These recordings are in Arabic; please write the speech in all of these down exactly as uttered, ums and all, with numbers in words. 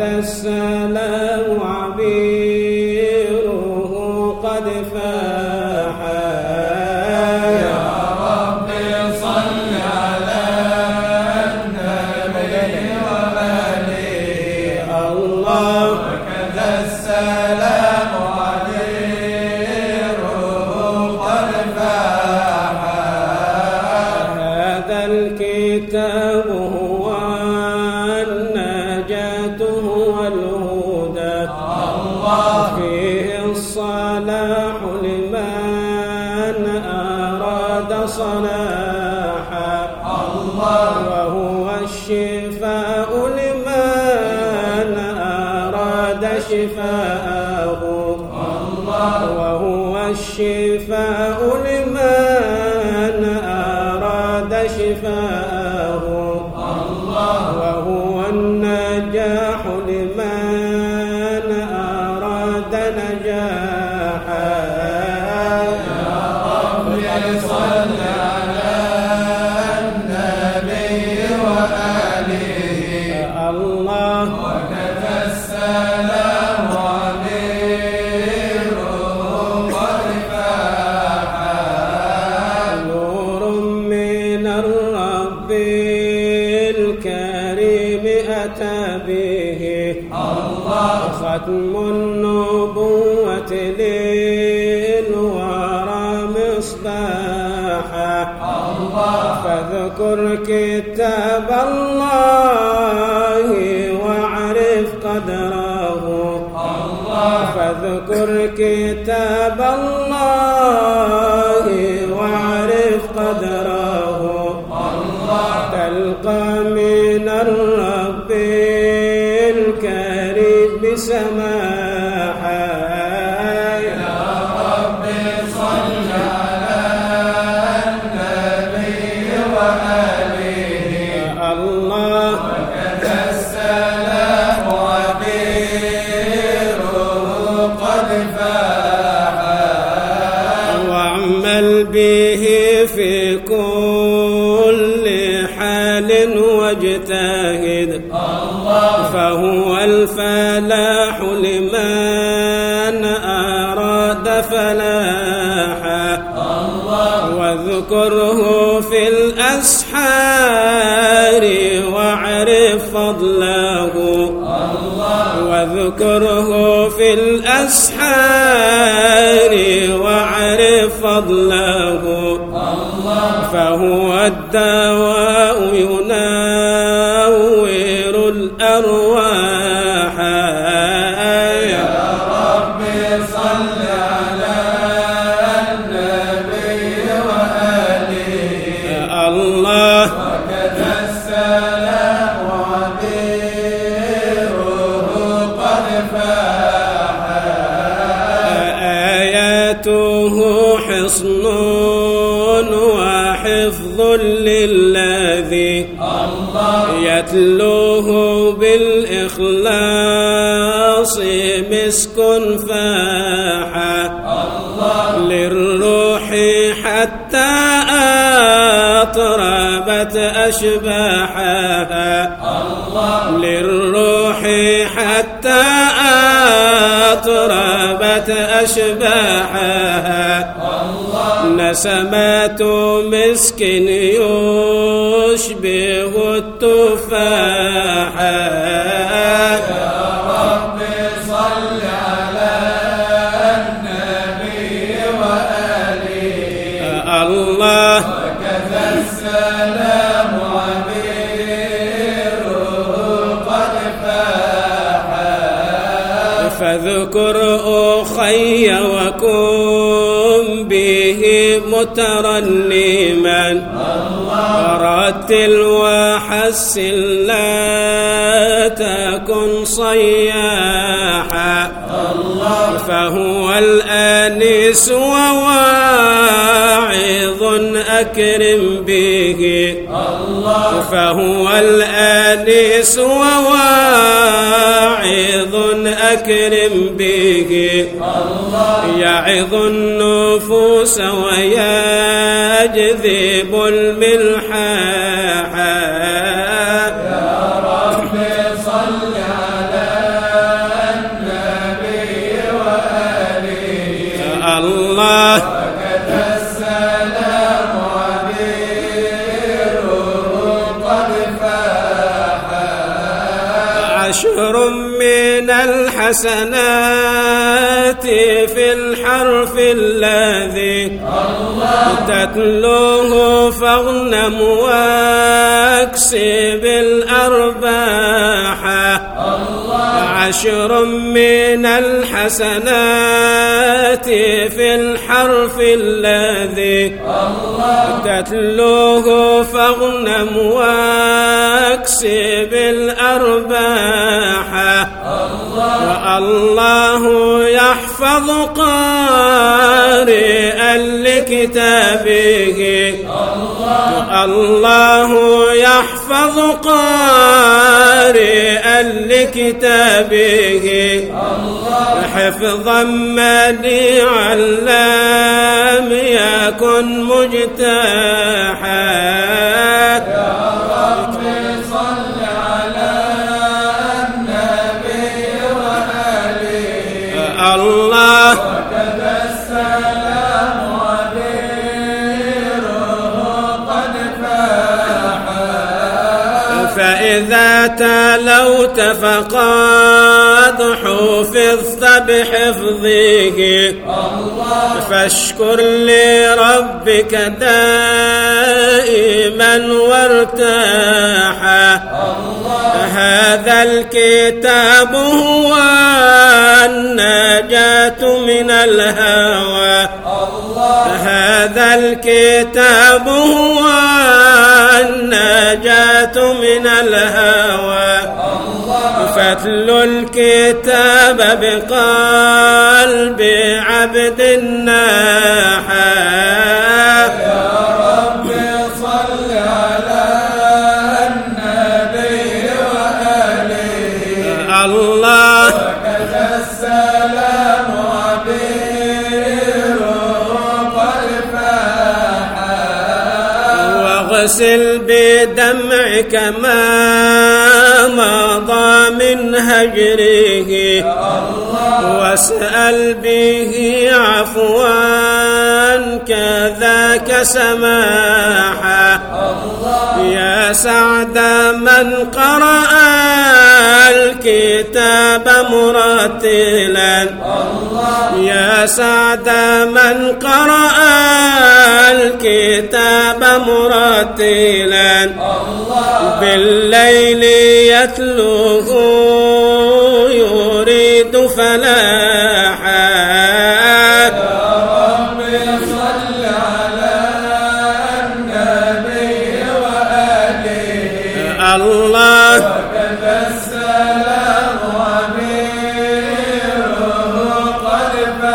السلام عبيره قد فاح. يا رب صل على النبي وآله الله وكذا السلام عبيره قد فاح. هذا الكتاب هو النجاة والهدى الله فيه الصلاح لمن أراد صلاحا الله وهو الشفاء لمن أراد شفاءه الله وهو الشفاء لمن أراد شفاءه الله وهو النجاح لمن أراد نجاحا. يا رب صل على النبي وآله الله وكذا السلام عبيره قد فاح. نور من الرب الكريم أتى به الله ختم النبوة للورى مصباحا. الله فاذكر كتاب الله واعرف قدره الله فاذكر كتاب الله واعرف قدره الله تلقى من الرب الكريم بسماحا. يا رب صل على النبي وآله الله وكذا السلام عبيره قد فاح. واعمل به في كل حال واجتهد الله فهو الفلاح لمن أراد فلاحا. الله واذكره في الأسحار واعرف فضله الله واذكره في الأسحار واعرف فضله الله فهو الدواء ينور الأرواح. يا رب صل على النبي وآله الله وكذا السلام عبيره قد فاح. آياته حصن وحفظ للذي الله يتلوه بالإخلاص مسك فاحا. الله للروح حتى أطربت أشباحها الله للروح حتى أطربت أشباحها الله نسمات مسك يشبه التفاحا. يا رب صل على النبي وآله الله وكذا السلام عبيره قد فاح. فاذكر أخي وكن به مترنما رتل وحسن لا تكن صياحا. فهو الآنس وواعظ أكرم به فهو الآنس وواعظ أكرم به يعظ النفوس ويجذب الملحاح. يا رب صل على الحسنات في الحرف الذي تتلوه فاغنم واكسب الأرباح عشر من الحسنات في الحرف الذي تتلوه فاغنم واكسب الأرباح والله يحفظ قارئا لكتابه الله يحفظ قارئا لكتابه حفظا منيعا لم يكن مجتاحا يا رب صل على النبي وآله الله وكذا السلام وديره قد فاحا فإذا تلوت فقد حفظت بحفظه فاشكر لربك دائما وارتاحا هذا الكتاب هو النجاة من الهوى هذا الكتاب هو النجاة من الهوى فاتلوا الكتاب بقلب عبد ناحا يا رب صل على النبي وآله الله وكذا السلام عبيره قد فاحا واغسل بدمعك ما مضى من هجره واسأل به عفوا كذاك سماحا يا سعد من قرأ الكتاب مرتلا يا سعد من قرأ الكتاب مرتلا بالليل يتلوه يريد فلاحا يا رب صل على النبي وآله الله وكذا السلام عبيره قد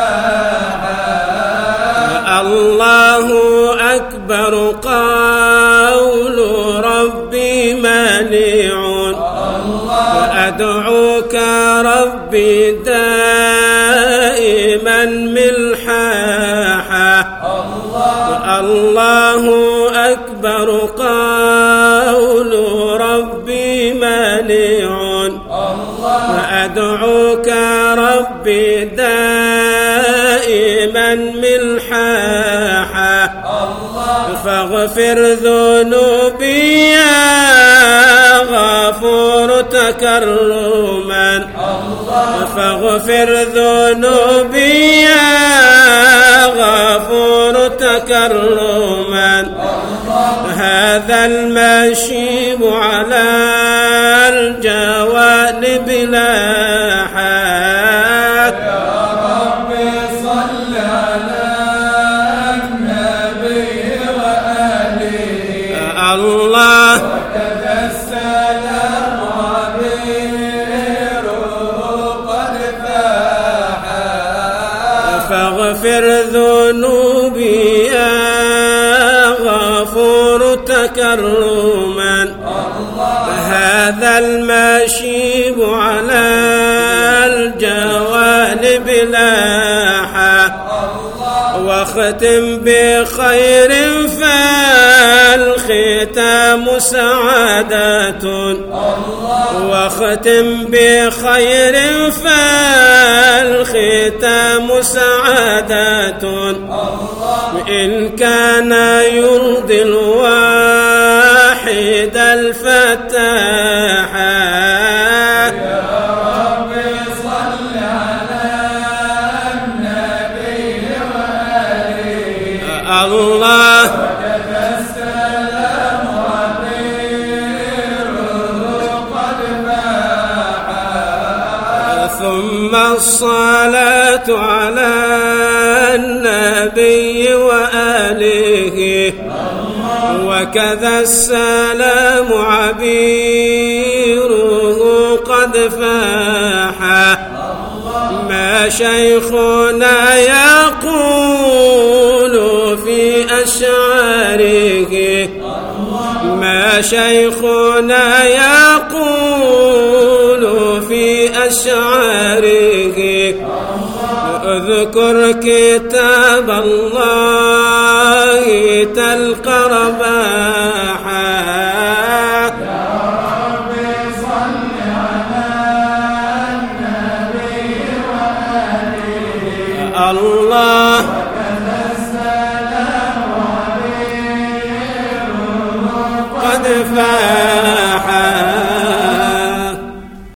فاحا الله أكبر قول ربي مانع وأدعوك ربي دائما ملحاحا الله أكبر قول ربي مانع وأدعوك ربي دائما ملحاحا فاغفر ذنوبي يا غفور تكرما فاغفر ذنوبي يا غفور تكرما هذا المشيب على الجوانب لاحا يا رب صل على النبي وآله الله وكذا السلام عبيره قد فاحا فاغفر ذنوبي يا غفور تكرما هذا المشيب على الجوانب لاحا واختم بخير فالختام سعادة واختم بخير فالختام سعادة إن كان يرضي الواحد الفتاحا يا رب صل ثم الصلاة على النبي وآله وكذا السلام عبيره قد فاح ما شيخنا يقول في أشعاره ما شيخنا يقول في أشعاره اذكر كتاب الله تلقى رباحا يا رب صل على النبي وآله الله وكذا السلام عبيره قد فاح